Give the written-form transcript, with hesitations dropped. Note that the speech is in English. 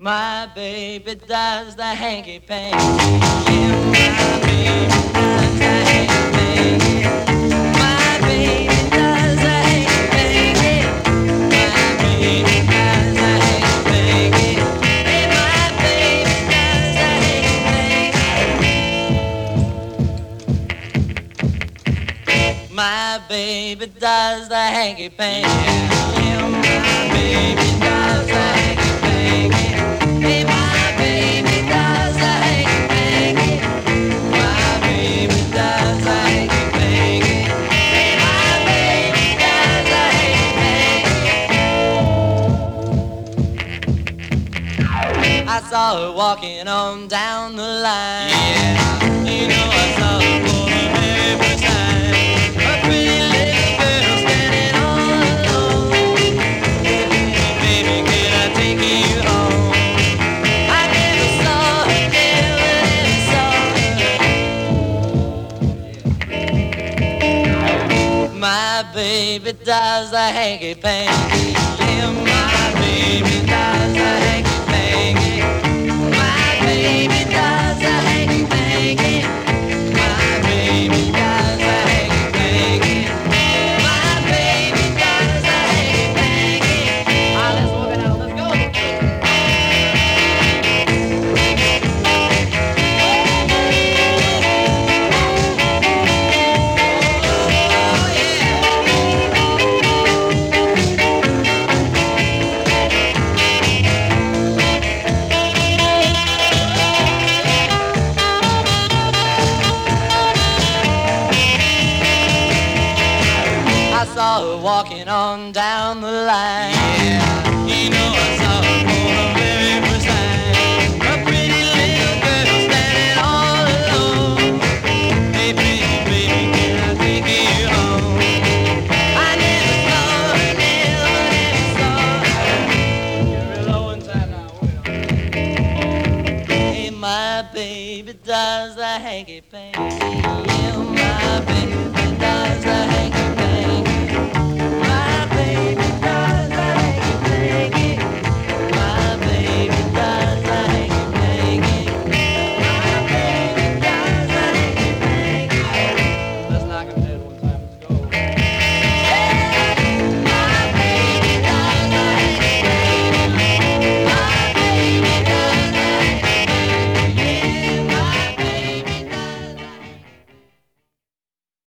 My baby does the hanky panky. Yeah, my baby does the hanky panky. My baby does the hanky panky. My baby does the hanky panky. Hey, my baby does the hanky panky. My baby does the hanky panky. Yeah, my baby does the hanky panky. Hey, my baby does the hanky-panky. My baby does the hanky-panky. Hey, my baby does the hanky-panky. I saw her walking on down the line. Yeah, you know I saw her for the very first time. A pretty little girl standing all alone. Hey, baby, can I take you home? My baby does the hanky-panky. Yeah, my baby does the hanky-panky. My baby does the hanky-panky. My baby does the hanky-panky. My baby does the hanky-panky. Let's walk it out. Let's go. I saw her walking on down the line. Yeah, you know I saw her for the very first time. A pretty little girl standing all alone. Hey, pretty baby, can I take you home? I never saw her, never saw her. You're real low inside now. Hey, my baby does the hanky-panky. Yeah,